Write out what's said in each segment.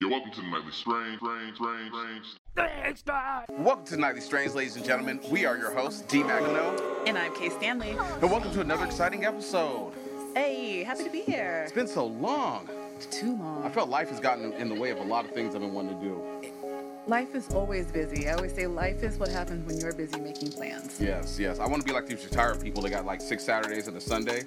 Yo, welcome to the Nightly Strange. Welcome to Nightly Strange, ladies and gentlemen. We are your hosts, D. Magano. And I'm Kay Stanley. And welcome to another exciting episode. Hey, happy to be here. It's been so long. Too long. I felt life has gotten in the way of a lot of things I've been wanting to do. Life is always busy. I always say life is what happens when you're busy making plans. Yes. I want to be like these retired people that got like 6 Saturdays and a Sunday.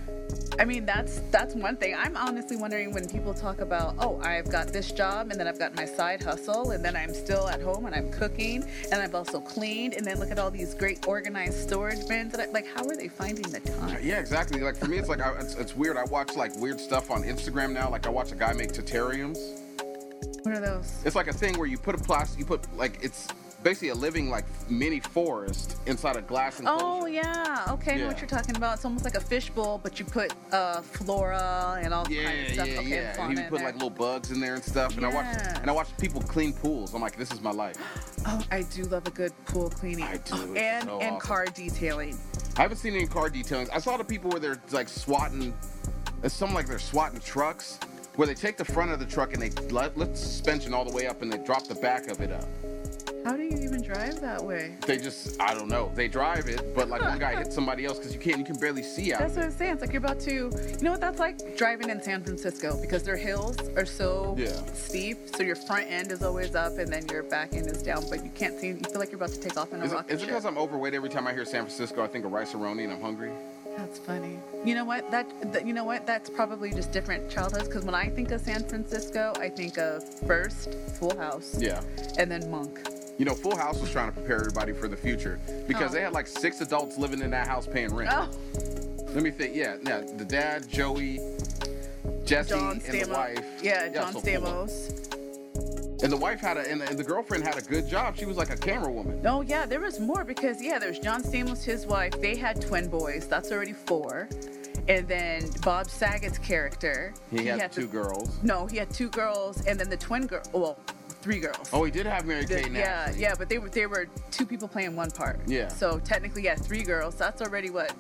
I mean, that's one thing. I'm honestly wondering when people talk about, oh, I've got this job, and then I've got my side hustle, and then I'm still at home, and I'm cooking, and I've also cleaned, and then look at all these great organized storage bins. Like, how are they finding the time? Yeah, exactly. Like, for me, it's like, it's weird. I watch, like, weird stuff on Instagram now. Like, I watch a guy make terrariums. What are those? It's like a thing where you put it's basically a living, like, mini forest inside a glass enclosure. Oh, yeah. Okay, I know what you're talking about. It's almost like a fishbowl, but you put flora and all kinds of stuff. Yeah. And you put, like, little bugs in there and stuff. And I watch people clean pools. I'm like, this is my life. Oh, I do love a good pool cleaning. I do. And awesome. car detailing. I haven't seen any car detailing. I saw the people where they're, like, swatting. It's something like they're swatting trucks, where they take the front of the truck and they lift the suspension all the way up and they drop the back of it up. How do you even drive that way? I don't know. They drive it, but like one guy hit somebody else because you can barely see out. That's what I'm saying. It's like you're about to, you know what that's like? Driving in San Francisco, because their hills are so steep. So your front end is always up and then your back end is down, but you can't see, you feel like you're about to take off in a rocket ship. Is it because I'm overweight? Every time I hear San Francisco, I think of rice-a-roni and I'm hungry. That's funny. You know what? That's probably just different childhoods, because when I think of San Francisco, I think of first Full House. Yeah. And then Monk. You know, Full House was trying to prepare everybody for the future because they had like 6 adults living in that house paying rent. Oh. Let me think. Yeah, the dad, Joey, Jesse, and the wife. Yeah, John Stamos. And the wife and the girlfriend had a good job. She was like a camera woman. Oh, yeah, there was more because, there's John Stamos, his wife. They had twin boys. That's already 4. And then Bob Saget's character. He had 2 girls. No, he had 2 girls. And then the twin girl, 3 girls. Oh, he did have Mary-Kate and Ashley. Yeah, but they were 2 people playing one part. Yeah. So technically, 3 girls. That's already what,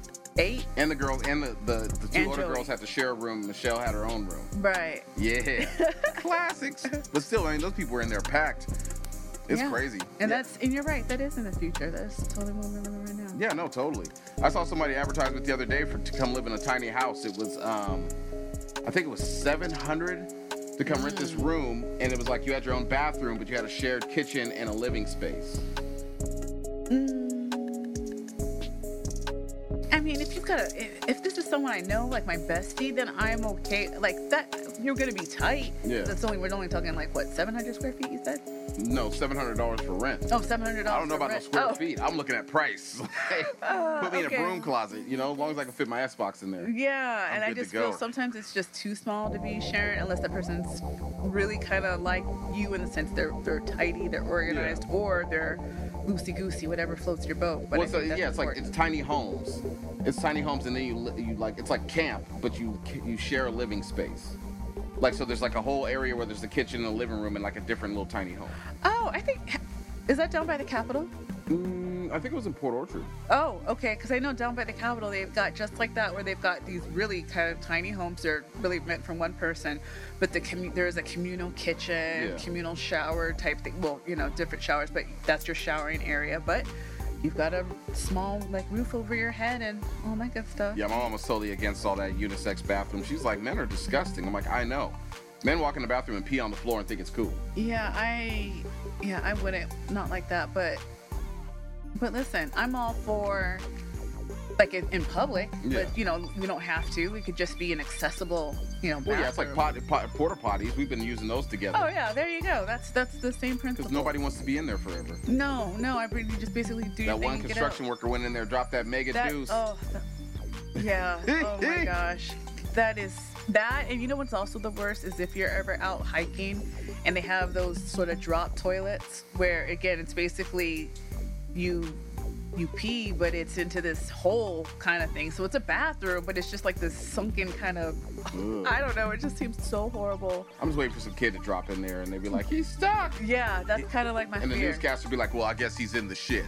8? And the girls and the 2 older Joey. Girls had to share a room. Michelle had her own room. Right. Yeah. Classics. But still, I mean, those people were in there packed. It's crazy. And and you're right, that is in the future. That's totally what we're living right now. Yeah, no, totally. I saw somebody advertise it the other day to come live in a tiny house. It was, I think it was $700 to come rent this room, and it was like you had your own bathroom, but you had a shared kitchen and a living space. I mean, if this is someone I know, like my bestie, then I'm okay. Like that, you're gonna be tight. Yeah. We're only talking like what, 700 square feet? You said? No, $700 for rent. Oh, $700. I don't know about no square feet. I'm looking at price. Put me in a broom closet, as long as I can fit my Xbox in there. Yeah, and I just feel sometimes it's just too small to be shared unless that person's really kind of like you in the sense they're tidy, they're organized, or they're loosey-goosey, whatever floats your boat. But it's like it's tiny homes. It's tiny homes, and then you like it's like camp, but you share a living space. Like, so there's like a whole area where there's the kitchen and the living room and like a different little tiny home. Oh, is that down by the Capitol? I think it was in Port Orchard. Oh, okay, because I know down by the Capitol they've got just like that, where they've got these really kind of tiny homes. They're really meant for one person, but there's a communal kitchen, communal shower type thing. Well, different showers, but that's your showering area. But you've got a small roof over your head and all that good stuff. Yeah, my mom was totally against all that unisex bathroom. She's like, men are disgusting. I'm like, I know. Men walk in the bathroom and pee on the floor and think it's cool. Yeah, I wouldn't, not like that, but listen, I'm all for like in public, but we don't have to. We could just be an accessible, bathroom. Well, yeah, it's like porta potties. We've been using those together. Oh yeah, there you go. That's the same principle. Because nobody wants to be in there forever. No, I really just basically do that. One construction worker went in there, dropped that mega deuce. Oh my gosh, that is that. And you know what's also the worst is if you're ever out hiking and they have those sort of drop toilets where again it's basically you pee, but it's into this hole kind of thing. So it's a bathroom, but it's just like this sunken kind of, I don't know. It just seems so horrible. I'm just waiting for some kid to drop in there and they'd be like, he's stuck. Yeah, that's kind of like my fear. And the newscaster would be like, well, I guess he's in the shit.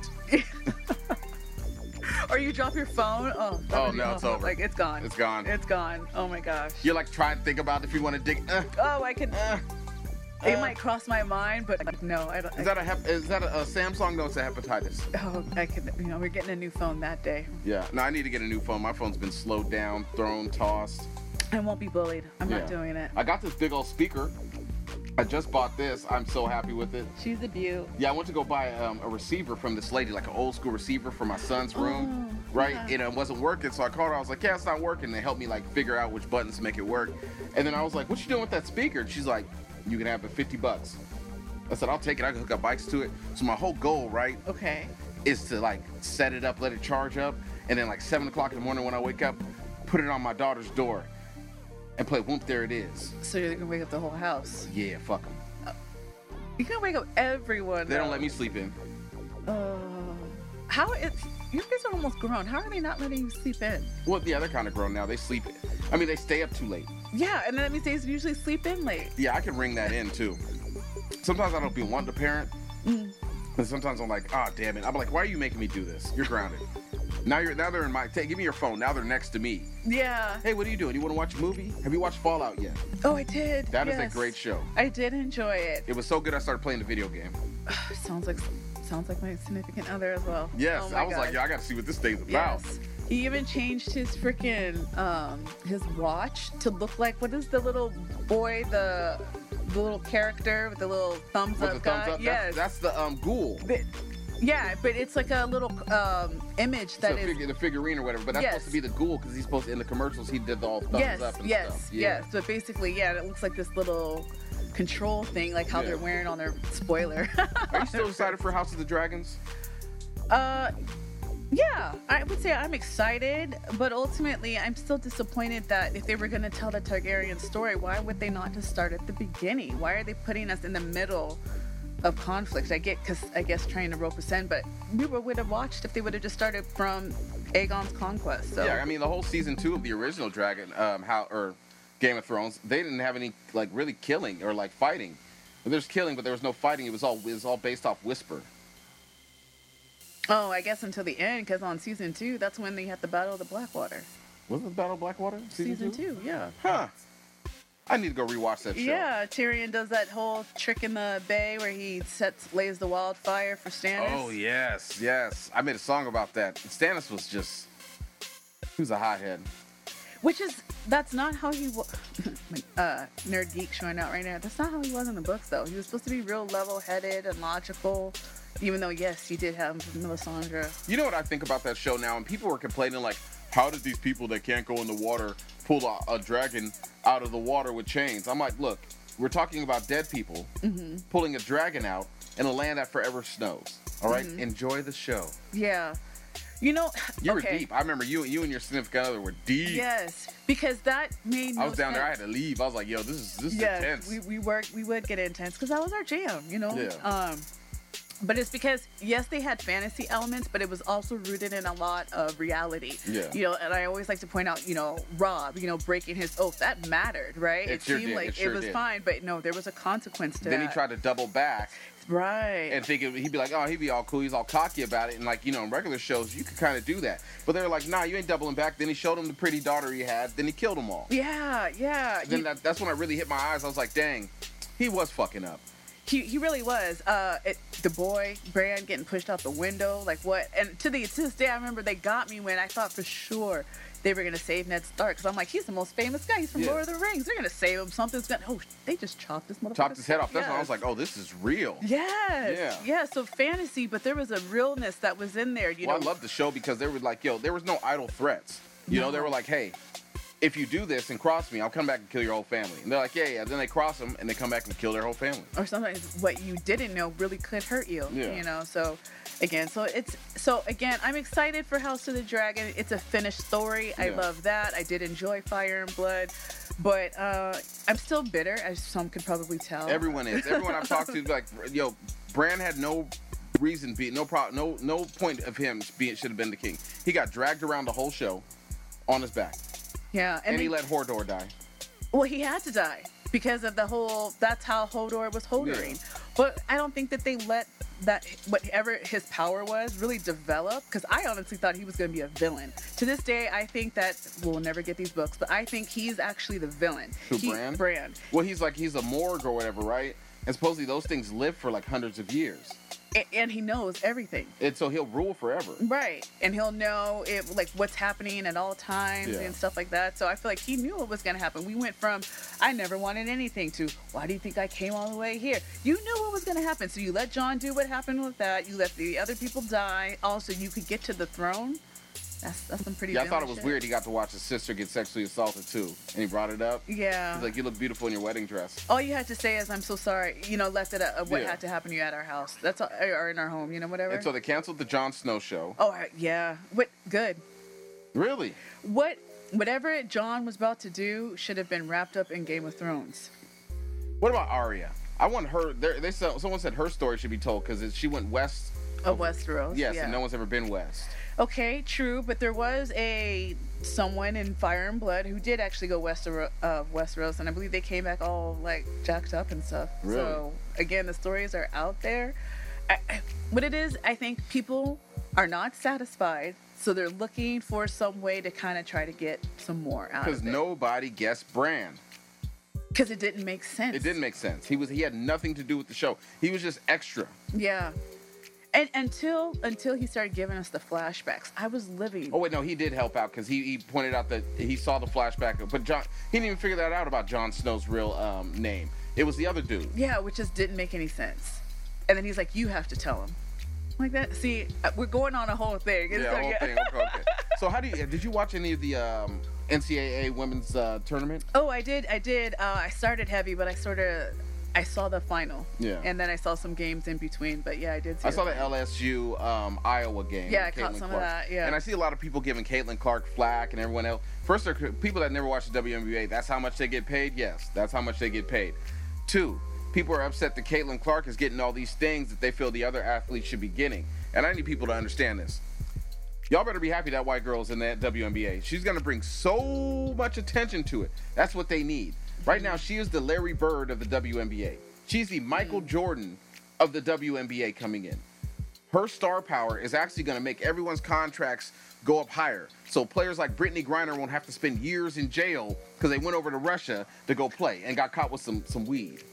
Or you drop your phone. Oh no, it's over. Like it's gone. It's gone. It's gone. Oh my gosh. You're like trying to think about if you want to dig. Oh, I can. It might cross my mind, but like, no, I don't. Is that a Samsung? No, it's a hepatitis. Oh, I could. We're getting a new phone that day. Yeah. No, I need to get a new phone. My phone's been slowed down, thrown, tossed. I won't be bullied. I'm not doing it. I got this big old speaker. I just bought this. I'm so happy with it. She's a beaut. Yeah, I went to go buy a receiver from this lady, like an old school receiver for my son's room, right? Yeah. And it wasn't working, so I called her. I was like, yeah, it's not working. They helped me like figure out which buttons to make it work. And then I was like, what you doing with that speaker? And she's like, you can have it $50. I said, I'll take it. I can hook up bikes to it. So my whole goal, right, Okay. is to like set it up, let it charge up, and then like 7 o'clock in the morning when I wake up, put it on my daughter's door and play Whoop There It Is. So you're gonna wake up the whole house. Yeah, fuck them. You can wake up everyone. They don't let me sleep in. How it's you guys are almost grown. How are they not letting you sleep in? Well, yeah, they're kind of grown now. They sleep. I mean, they stay up too late. Yeah, and then that means they usually sleep in late. Yeah, I can ring that in too. Sometimes I don't be wanting to parent. And sometimes I'm like, oh, damn it. I'm like, why are you making me do this? You're grounded. Now they're in my, give me your phone. Now they're next to me. Yeah. Hey, what are you doing? You want to watch a movie? Have you watched Fallout yet? Oh, I did. That is yes. a great show. I did enjoy it. It was so good I started playing the video game. Sounds like my significant other as well. Yes, Oh my I was like, God. yeah, I got to see what this thing's about. Yes. He even changed his freaking his watch to look like, what is the little boy, the little character with the little thumbs With up the guy? thumbs up? Yes. That's the ghoul. Yeah, but it's like a little image that is. The figurine or whatever, but that's Yes. supposed to be the ghoul because he's supposed to, in the commercials, he did the all thumbs up and stuff. Yes. But basically, yeah, it looks like this little control thing, like how Yeah. they're wearing on their spoiler. Are you still excited for House of the Dragons? Yeah, I would say I'm excited, but ultimately I'm still disappointed that if they were going to tell the Targaryen story, why would they not just start at the beginning? Why are they putting us in the middle of conflict? I get, because I guess trying to rope us in, but we would have watched if they would have just started from Aegon's conquest. So. Yeah, I mean the whole season 2 of the original Game of Thrones, they didn't have any like really killing or like fighting. There's killing, but there was no fighting. It was all based off whisper. Oh, I guess until the end, because on season 2, that's when they had the Battle of the Blackwater. Wasn't it Battle of Blackwater? Season 2, yeah. Huh. I need to go rewatch that show. Yeah, Tyrion does that whole trick in the bay where he lays the wildfire for Stannis. Oh yes. I made a song about that. Stannis was just, he was a hothead. That's not how he was. Nerd geek showing out right now. That's not how he was in the books, though. He was supposed to be real level-headed and logical. Even though, yes, he did have Melisandre. You know what I think about that show now? And people were complaining like, how did these people that can't go in the water pull a dragon out of the water with chains? I'm like, look, we're talking about dead people pulling a dragon out in a land that forever snows. All right? Enjoy the show. Yeah. You know, You were deep. I remember you and your significant other were deep. Yes, because that made no I was down there. I sense. had to leave. I was like, yo, this is intense. we would get intense because that was our jam, you know? Yeah. But it's because, yes, they had fantasy elements, but it was also rooted in a lot of reality. Yeah. You know, and I always like to point out, you know, Rob, you know, breaking his oath, that mattered, right? It sure seemed did. like It sure was did. fine, but no, there was a consequence to Then that. he tried to double back Right. and thinking he'd be like, oh, he'd be all cool. He's all cocky about it. And like, you know, in regular shows, you could kind of do that. But they were like, nah, you ain't doubling back. Then he showed him the pretty daughter he had. Then he killed them all. Yeah. Then that's when I really hit my eyes. I was like, dang, he was fucking up. He really was. The boy, Bran, getting pushed out the window, like what? And to this day, I remember they got me when I thought for sure they were going to save Ned Stark. Because I'm like, he's the most famous guy. He's from Lord of the Rings. They're going to save him. Something's going to... Oh, they just chopped this motherfucker. Chopped his head off. That's when I was like, oh, this is real. Yes. Yeah, so fantasy, but there was a realness that was in there, you know. I love the show because they were like, yo, there was no idle threats. You know, they were like, hey, if you do this and cross me, I'll come back and kill your whole family. And they're like, yeah. Then they cross them and they come back and kill their whole family. Or sometimes what you didn't know really could hurt you. Yeah. You know, so again, I'm excited for House of the Dragon. It's a finished story. I Yeah. love that. I did enjoy Fire and Blood, but I'm still bitter, as some could probably tell. Everyone is. Everyone I've talked to is like, yo, Bran had no reason be no point of him being should have been the king. He got dragged around the whole show on his back. Yeah, And he let Hodor die. Well, he had to die because of the whole. That's how Hodor was Hodoring. Yeah. But I don't think that they let that whatever his power was really develop. Because I honestly thought he was going to be a villain. To this day, I think that we'll never get these books, but I think he's actually the villain. Who, Bran? Bran. Well, he's a Morg or whatever, right? And supposedly those things live for like hundreds of years. And he knows everything. And so he'll rule forever. Right. And he'll know like what's happening at all times Yeah. and stuff like that. So I feel like he knew what was going to happen. We went from, I never wanted anything, to, why do you think I came all the way here? You knew what was going to happen. So you let Jon do what happened with that. You let the other people die. Also, you could get to the throne. That's some pretty Yeah, I villain thought it was shit. weird he got to watch his sister get sexually assaulted too. And he brought it up. Yeah. He's like, you look beautiful in your wedding dress. All you had to say is, I'm so sorry, left it at what Yeah. had to happen to you at our house. That's all, or in our home, whatever. And so they canceled the Jon Snow show. Oh, yeah. What? Good. Really? Whatever Jon was about to do should have been wrapped up in Game of Thrones. What about Arya? I want her. Someone said her story should be told because she went west. Of Westeros. Yes, yeah. and no one's ever been west. Okay, true, but there was someone in Fire and Blood who did actually go west of Westeros, and I believe they came back all like jacked up and stuff. Really? So again, the stories are out there. What it is, I think people are not satisfied, so they're looking for some way to kind of try to get some more out of Because it. nobody guessed Bran. Because it didn't make sense. It didn't make sense. He had nothing to do with the show. He was just extra. Yeah. And until he started giving us the flashbacks, I was living. Oh wait, no, he did help out because he pointed out that he saw the flashback, but he didn't even figure that out about Jon Snow's real name. It was the other dude. Yeah, which just didn't make any sense. And then he's like, "You have to tell him." Like that. See, we're going on a whole thing. It's Yeah, whole thing. Okay. So did you watch any of the NCAA women's tournament? Oh, I did. I started heavy, but I saw the final. Yeah. And then I saw some games in between. But yeah, I did see I saw the LSU Iowa game. Yeah, with I caught Caitlin some of Clark. that, yeah. And I see a lot of people giving Caitlin Clark flack and everyone else. First, there are people that never watched the WNBA. That's how much they get paid? Yes, that's how much they get paid. 2, people are upset that Caitlin Clark is getting all these things that they feel the other athletes should be getting. And I need people to understand this. Y'all better be happy that white girl's in that WNBA. She's going to bring so much attention to it. That's what they need. Right now, she is the Larry Bird of the WNBA. She's the Michael Jordan of the WNBA coming in. Her star power is actually going to make everyone's contracts go up higher. So players like Brittany Griner won't have to spend years in jail because they went over to Russia to go play and got caught with some weed.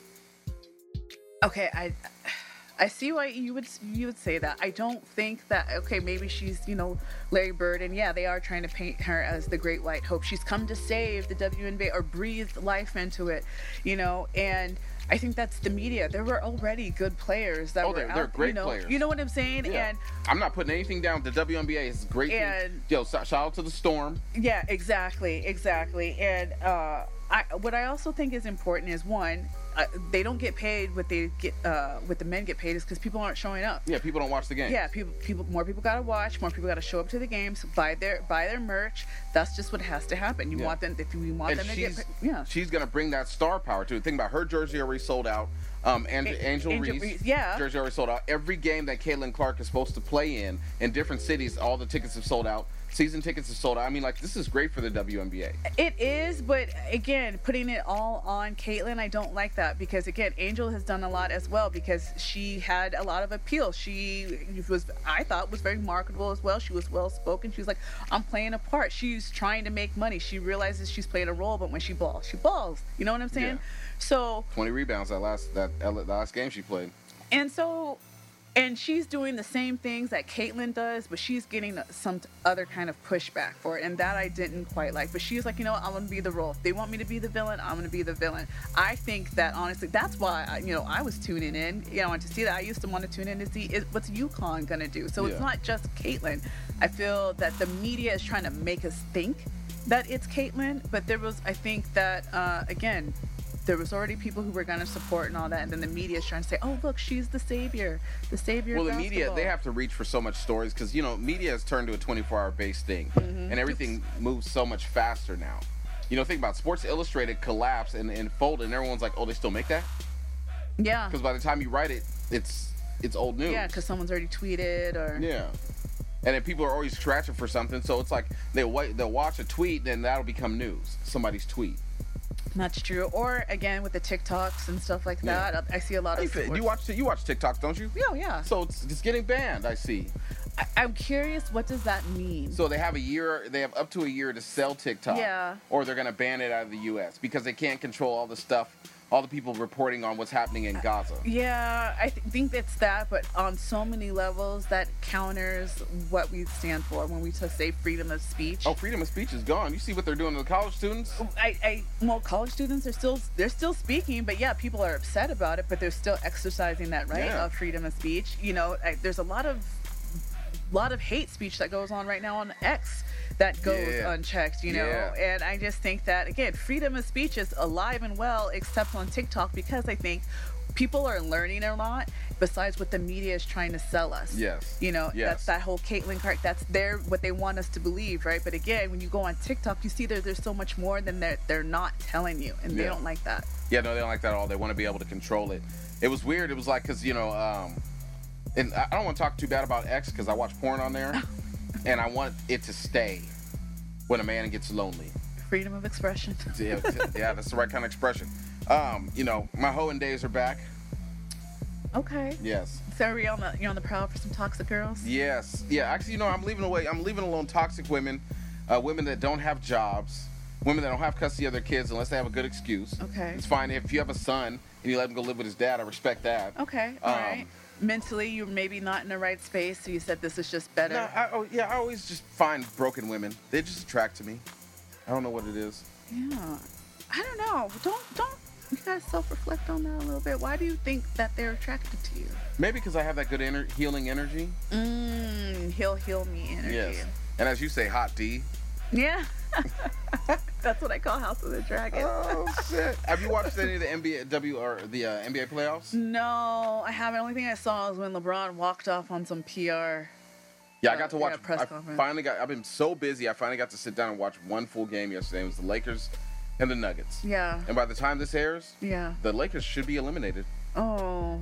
Okay, I see why you would say that. I don't think that, okay, maybe she's, Larry Bird, and yeah, they are trying to paint her as the great white hope. She's come to save the WNBA or breathe life into it, and I think that's the media. There were already good players that were out. They're great players. You know what I'm saying? Yeah. And I'm not putting anything down. The WNBA is great. And- Shout out to the Storm. yeah, exactly. And what I also think is important is, one, they don't get paid what they get, what the men get paid is because people aren't showing up. Yeah, people don't watch the game. Yeah, more people gotta watch, more people gotta show up to the games, buy their merch. That's just what has to happen. You want them, if you want them to get, she's gonna bring that star power to it. Think about her jersey already sold out. And Angel Reese, yeah, jersey already sold out. Every game that Caitlin Clark is supposed to play in different cities, all the tickets have sold out. Season tickets have sold out. I mean, this is great for the WNBA. It is, but again, putting it all on Caitlin, I don't like that because, again, Angel has done a lot as well because she had a lot of appeal. She I thought, was very marketable as well. She was well spoken. She was like, I'm playing a part. She's trying to make money. She realizes she's playing a role, but when she balls, she balls. You know what I'm saying? Yeah. So 20 rebounds that last game she played. And she's doing the same things that Caitlyn does, but she's getting some other kind of pushback for it, and that I didn't quite like. But she's like, I'm going to be the role. If they want me to be the villain, I'm going to be the villain. I think that, honestly, that's why, I was tuning in, to see that. I used to want to tune in to see what's UConn going to do. So It's not just Caitlyn. I feel that the media is trying to make us think that it's Caitlyn, but I think that, again, there was already people who were going to support and all that, and then the media is trying to say, oh, look, she's the savior of Well, the media, basketball. they have to reach for so much stories because, media has turned to a 24-hour based thing, and everything moves so much faster now. Think about Sports Illustrated collapse and fold, and everyone's like, oh, they still make that? Yeah. Because by the time you write it, it's old news. Yeah, because someone's already tweeted or... Yeah. And then people are always scratching for something, so it's like they'll watch a tweet, then that'll become news, somebody's tweet. That's true. Or again with the TikToks and stuff like that, I see a lot of. You watch TikToks, don't you? Yeah, yeah. So it's getting banned. I see. I'm curious, what does that mean? So they have up to a year to sell TikTok. Yeah. Or they're gonna ban it out of the U.S. because they can't control all the stuff all the people reporting on what's happening in Gaza. Yeah, I think it's that, but on so many levels that counters what we stand for when we just say freedom of speech. Oh, freedom of speech is gone. You see what they're doing to the college students? Well, college students are still speaking, but yeah, people are upset about it, but they're still exercising that right of freedom of speech. You know, there's a lot of hate speech that goes on right now on X that goes unchecked, you know. And I just think that, again, freedom of speech is alive and well, except on TikTok, because I think people are learning a lot besides what the media is trying to sell us. You know, that's that whole Caitlyn Clark, that's what they want us to believe, right? But again, when you go on TikTok, you see there's so much more than they're not telling you, and they don't like that. Yeah, no, they don't like that at all. They want to be able to control it. It was weird. It was like, because, you know, and I don't want to talk too bad about X because I watch porn on there, and I want it to stay when a man gets lonely. Freedom of expression. Yeah, that's the right kind of expression. You know, my hoeing days are back. Okay. Yes. So are you're on the prowl for some toxic girls? Yes. Yeah, actually, you know, I'm leaving alone toxic women, women that don't have jobs, women that don't have custody of their kids unless they have a good excuse. Okay. It's fine if you have a son and you let him go live with his dad. I respect that. Okay. All right. Mentally, you're maybe not in the right space, so you said this is just better. No, I always just find broken women. They just attract to me. I don't know what it is. Yeah. I don't know. Don't you guys self-reflect on that a little bit? Why do you think that they're attracted to you? Maybe because I have that good healing energy. He'll heal me energy. Yes. And as you say, hot D. Yeah. That's what I call House of the Dragon. Oh shit! Have you watched any of the NBA playoffs? No, I haven't. The only thing I saw was when LeBron walked off on some PR. Yeah, I got to watch. Press conference. I've been so busy. I finally got to sit down and watch one full game yesterday. It was the Lakers and the Nuggets. Yeah. And by the time this airs, the Lakers should be eliminated. Oh.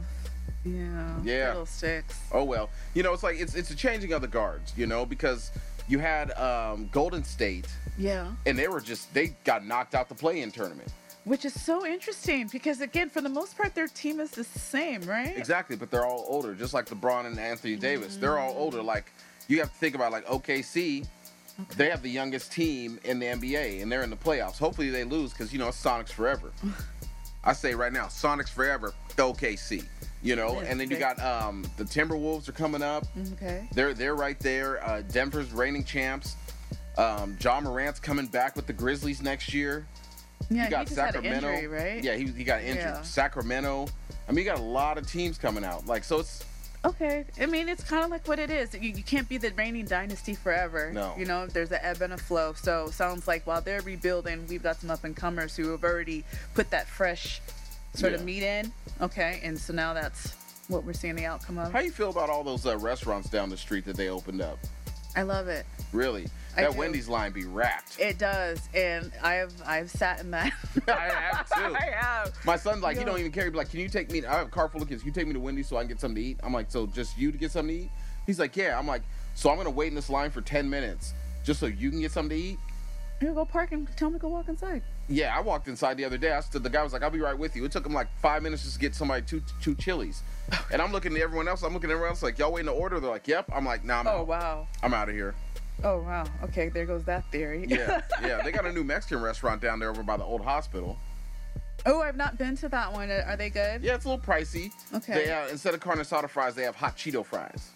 Yeah. Little sticks. Oh well. You know, it's like it's a changing of the guards. You know, because you had Golden State. Yeah. And they got knocked out the play-in tournament. Which is so interesting because, again, for the most part, their team is the same, right? Exactly, but they're all older, just like LeBron and Anthony Davis. They're all older. Like, you have to think about, like, OKC, they have the youngest team in the NBA, and they're in the playoffs. Hopefully they lose because, you know, it's Sonics forever. I say right now, Sonics forever, the OKC. You know, and then you got the Timberwolves are coming up. Okay. They're right there. Denver's reigning champs. John Morant's coming back with the Grizzlies next year. Yeah, you got he just Sacramento, had an injury, right? Yeah, he got injured. Yeah. Sacramento. I mean, you got a lot of teams coming out. Like, so it's okay. I mean, it's kind of like what it is. You can't be the reigning dynasty forever. No. You know, there's an ebb and a flow. So sounds like while they're rebuilding, we've got some up and comers who have already put that fresh sort of meat in. Okay, and so now that's what we're seeing the outcome of. How you feel about all those restaurants down the street that they opened up? I love it. Really? That Wendy's line be wrapped. It does, and I've sat in that. I have too. I have. My son's like, he don't even care. He's like, can you take me? I have a car full of kids. Can you take me to Wendy's so I can get something to eat? I'm like, so just you to get something to eat? He's like, yeah. I'm like, so I'm gonna wait in this line for 10 minutes just so you can get something to eat? You go park and tell him to go walk inside. Yeah, I walked inside the other day. The guy was like, I'll be right with you. It took him like 5 minutes just to get somebody two chilies. And I'm looking at everyone else. Like, y'all waiting to order? They're like, yep. I'm like, nah, I'm out. Oh, wow. I'm out of here. Oh, wow. Okay, there goes that theory. Yeah. They got a new Mexican restaurant down there over by the old hospital. Oh, I've not been to that one. Are they good? Yeah, it's a little pricey. Okay. They instead of carne asada fries, they have hot Cheeto fries.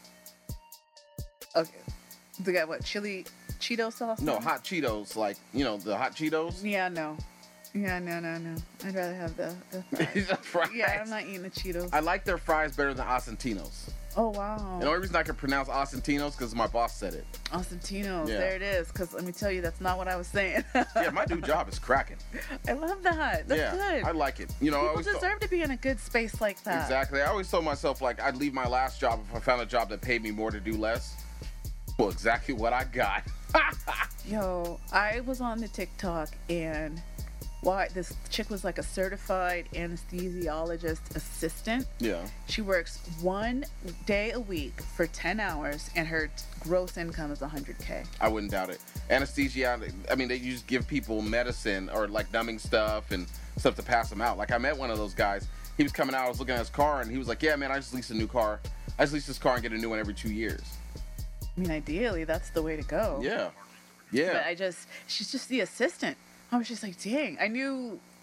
Okay. They got what? Chili Cheeto sauce? No, hot Cheetos, like, you know, the hot Cheetos. Yeah, no. Yeah, no. I'd rather have the fries. Fries. Yeah, I'm not eating the Cheetos. I like their fries better than Asentinos. Oh, wow. And the only reason I can pronounce Asentinos because my boss said it. Asentinos, Yeah. There it is. Because let me tell you, that's not what I was saying. Yeah, my new job is cracking. I love that. That's good. I like it. You know, People deserve to be in a good space like that. Exactly. I always told myself, like, I'd leave my last job if I found a job that paid me more to do less. Well, exactly what I got. Yo, I was on the TikTok and this chick was like a certified anesthesiologist assistant. Yeah. She works 1 day a week for 10 hours and her gross income is $100K. I wouldn't doubt it. Anesthesia, I mean, they just give people medicine or like numbing stuff and stuff to pass them out. Like, I met one of those guys. He was coming out, I was looking at his car and he was like, yeah, man, I just leased a new car. I just lease this car and get a new one every 2 years. I mean, ideally, that's the way to go. Yeah. But she's just the assistant. I was just like, dang, I knew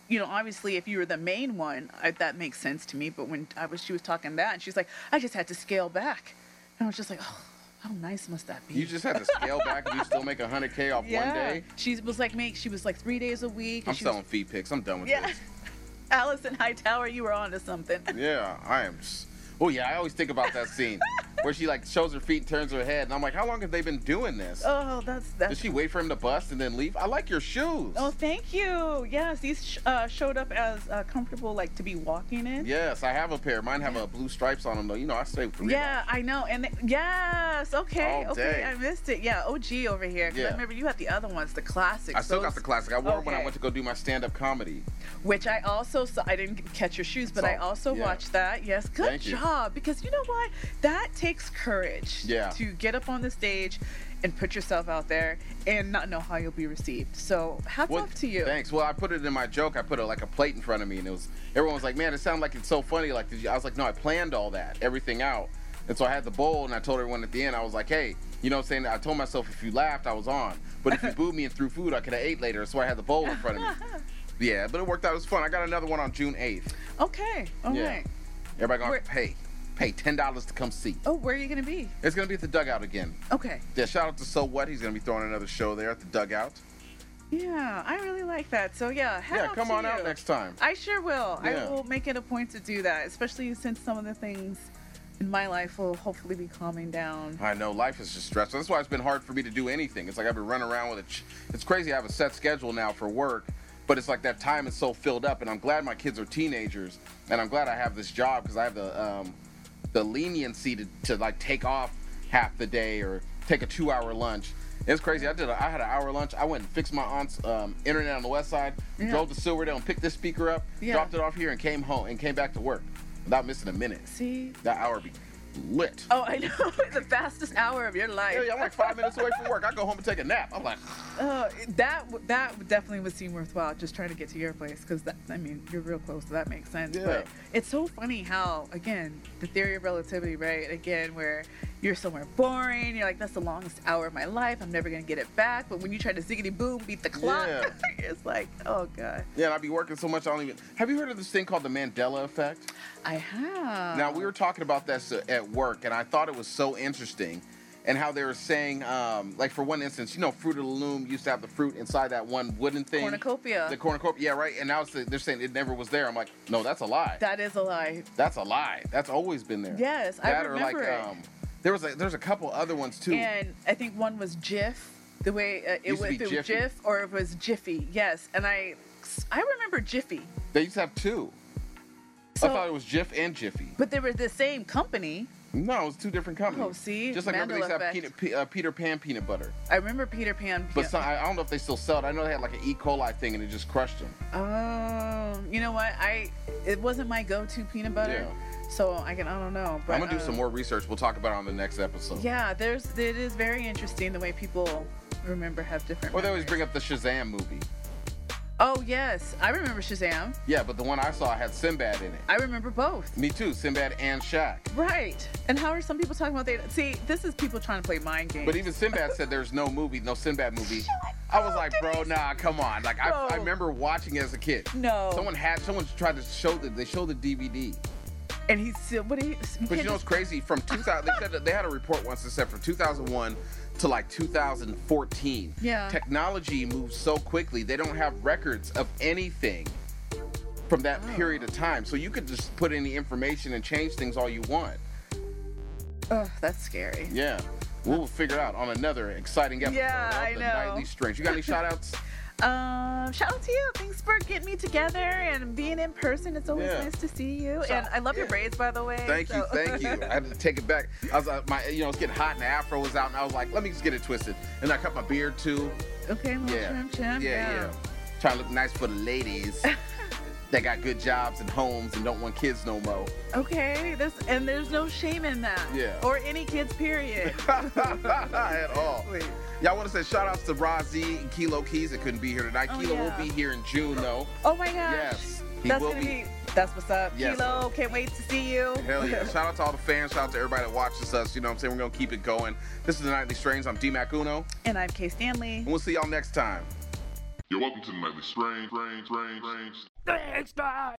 you know, obviously if you were the main one, that makes sense to me. But when she was talking that, and she's like, I just had to scale back. And I was just like, oh, how nice must that be? You just had to scale back and you still make $100K off one day? She was like 3 days a week. I'm selling feed pics. I'm done with this. Allison Hightower, you were onto something. Yeah, I am. Oh yeah, I always think about that scene where she like shows her feet and turns her head, and I'm like, how long have they been doing this? Oh, that's. Did she wait for him to bust and then leave? I like your shoes. Oh, thank you. Yes, these showed up as comfortable, like to be walking in. Yes, I have a pair. Mine have blue stripes on them though. You know, I stay with Reebok. Yeah, I know. And yes, okay, All day. okay, I missed it. Yeah, OG over here. 'Cause I remember you had the other ones, the classics. I still got the classic. I wore them when I Okay. went to go do my stand-up comedy. Which I also saw. I didn't catch your shoes, but I also watched that. Yes, good Thank you. job. Because you know what? That takes courage. Yeah. To get up on the stage and put yourself out there and not know how you'll be received. So hats off to you. Thanks. Well, I put it in my joke. I put like a plate in front of me, and everyone was like, "Man, it sounded like it's so funny." Like, I was like, "No, I planned all that, everything out." And so I had the bowl, and I told everyone at the end, I was like, "Hey, you know what I'm saying? I told myself if you laughed, I was on. But if you booed me and threw food, I could have ate later." So I had the bowl in front of me. Yeah, but it worked out. It was fun. I got another one on June 8th. Okay. All right. Everybody gonna pay $10 to come see. Oh, where are you gonna be? It's gonna be at the Dugout again. Okay. Yeah, shout out to So What. He's gonna be throwing another show there at the Dugout. Yeah, I really like that. So yeah, Come on out next time. I sure will. Yeah. I will make it a point to do that, especially since some of the things in my life will hopefully be calming down. I know, life is just stressful. That's why it's been hard for me to do anything. It's like I've been running around with it's crazy. I have a set schedule now for work, but it's like that time is so filled up, and I'm glad my kids are teenagers, and I'm glad I have this job because I have the leniency to like take off half the day or take a 2-hour lunch. It's crazy. I had an hour lunch. I went and fixed my aunt's internet on the west side, drove to Silverdale and picked this speaker up, dropped it off here, and came home and came back to work without missing a minute. See? That hour be lit. Oh, I know. The fastest hour of your life. Yeah, I'm like 5 minutes away from work. I go home and take a nap. I'm like, that definitely would seem worthwhile, just trying to get to your place, because I mean, you're real close, so that makes sense. Yeah. But it's so funny how, again, the theory of relativity, right? Again, where you're somewhere boring, you're like, that's the longest hour of my life, I'm never gonna get it back. But when you try to ziggity boom, beat the clock, it's like, oh god. yeah, and I be working so much I don't even. Have you heard of this thing called the Mandela effect? I have. Now, we were talking about this at work, and I thought it was so interesting, and how they were saying, like for one instance, you know, Fruit of the Loom used to have the fruit inside that one wooden thing. Cornucopia. The cornucopia, yeah, right. And now they're saying it never was there. I'm like, no, that's a lie. That is a lie. That's a lie. That's always been there. Yes, that I remember or like, it. There's a couple other ones too. And I think one was Jif. The way it was Jiffy. Jif or it was Jiffy. Yes, and I remember Jiffy. They used to have two. So, I thought it was Jif and Jiffy. But they were the same company. No, it was two different companies. Oh, see? Just like remember they Mandela used to have Peter Pan peanut butter. I remember Peter Pan. But I don't know if they still sell it. I know they had like an E. coli thing and it just crushed them. Oh, you know what? It wasn't my go-to peanut butter. Yeah. So I don't know. But, I'm gonna do some more research. We'll talk about it on the next episode. Yeah, it is very interesting the way people have different. Or they always memories. bring up the Shazam movie. Oh yes, I remember Shazam. Yeah, but the one I saw had Sinbad in it. I remember both. Me too, Sinbad and Shaq. Right. And how are some people talking about that? See, this is people trying to play mind games. But even Sinbad said there's no Sinbad movie. I was like, bro, nah, come on. Like I remember watching it as a kid. No. Someone tried to show the DVD. And he's still, But you know what's crazy? From 2000, they said that they had a report once that said from 2001 to like 2014. Yeah. Technology moves so quickly. They don't have records of anything from that period of time. So you could just put any information and change things all you want. Ugh, that's scary. Yeah. We'll figure it out on another exciting episode I of the know. Nightly Strange. You got any shout outs? Shout out to you. Thanks for getting me together and being in person. It's always nice to see you. And I love your braids, by the way. Thank you. I had to take it back. I was it's getting hot and the afro was out, and I was like, let me just get it twisted. And I cut my beard too. Okay, trim. Yeah. Trying to look nice for the ladies that got good jobs and homes and don't want kids no more. Okay, there's no shame in that. Yeah. Or any kids, period. At all. Y'all want to say shout outs to Razi and Kilo Keys that couldn't be here tonight. Oh, Kilo yeah. will be here in June though. Oh my gosh. Yes. He That's will gonna be. That's what's up. Yes. Kilo, can't wait to see you. Hell yeah. Shout out to all the fans. Shout out to everybody that watches us. You know what I'm saying? We're going to keep it going. This is the Nightly Strange. I'm D-Mac Uno. And I'm Kay Stanley. And we'll see y'all next time. You're welcome to the Nightly Strange. Thanks, bye.